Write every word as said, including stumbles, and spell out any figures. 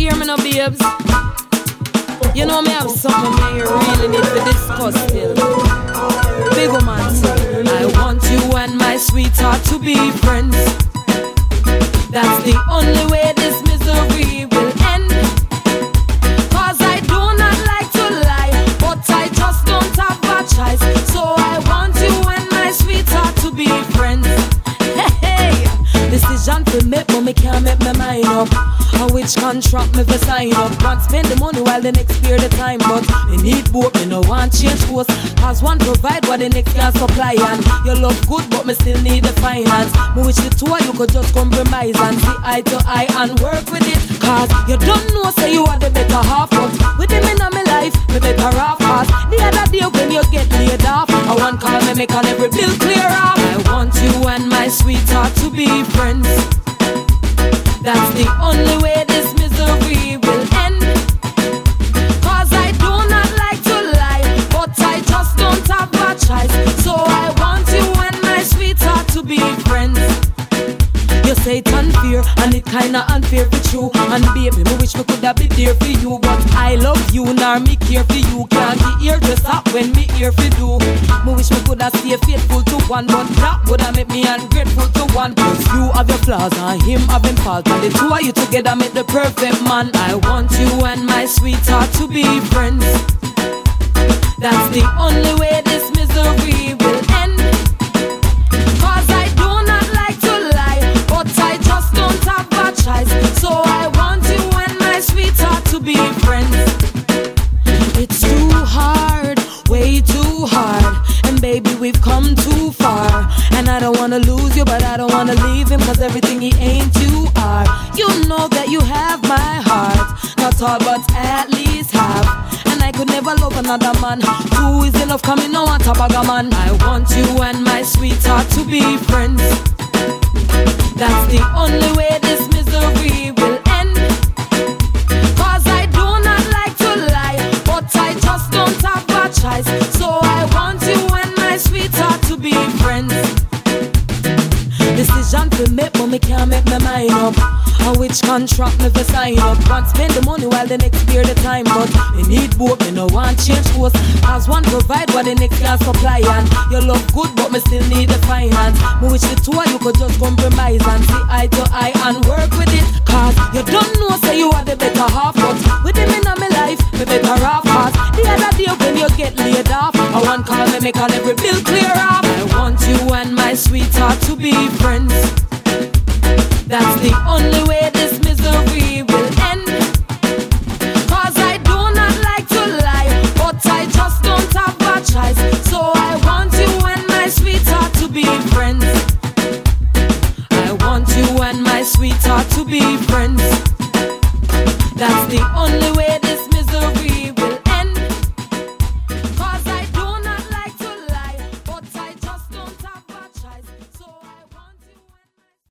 hear me now, babes? You know me have something me you really need to discuss still. Big woman say, I want you and my sweetheart to be friends. That's the only way this misery will end. Cause I do not like to lie, but I just don't have a choice. So I want you and my sweetheart to be friends. Hey, hey. Decision to make, but me can't make my mind up. On which contract me for sign up. One spend the money while the next clear the time. But me need both, me no want change course. Cause one provide what the next can supply. And you look good but me still need the finance. Me wish the two of you could just compromise and see eye to eye and work with it. Cause you don't know say you are the better half. But with him in my life, me better off. Cause the other day when you get laid off, I want call me make on every bill clear off. I want you and my sweetheart to be friends. That's the only way this misery will end. Cause I do not like to lie, but I just don't have a choice. So I want you and my sweetheart to be friends. You say it unfair, and it kinda unfair for you. And baby, me wish me coulda be there for you. But I love you, nor me care for you. Can't be here to stop when me here for do. Me wish me coulda stay faithful to one, but that woulda make me ungrateful to one. Cause you have your flaws and him have him faults, and the two of you together make the perfect man. I want you and my sweetheart to be friends. That's the only way this misery will end. Cause I do not like to lie, but I just don't have a choice. So I want you and my sweetheart to be friends. It's too hard, way too hard. And baby, we've come too far. And I don't wanna lose you, but I don't wanna leave him. Cause everything he ain't you are. You know that you have my heart. Not all, but at least half. And I could never love another man. Two is enough, coming no want a bag of man. I want you and my sweetheart to be friends. That's the only way this misery will end. Cause I do not like to lie, but I just don't have a choice. So I want you and my sweetheart to be friends. Decision to make, but me can't make my mind up. On which contract me for sign up. One spend the money while the next clear the time. But me need both, me no want change course. Cause one provide what the next can supply. And you look good but me still need the finance. Me wish the two of you could just compromise and see eye to eye and work with it. Cause you don't know say you are the better half. But with him in my life, me better off. Cause the other day when you get laid off, I want call me make on every bill clear off. I want you and my sweetheart to be friends. That's the only way this misery will end. Cause I do not like to lie, but I just don't have a choice. So I want you and my sweetheart to be friends. I want you and my sweetheart to be friends. That's the only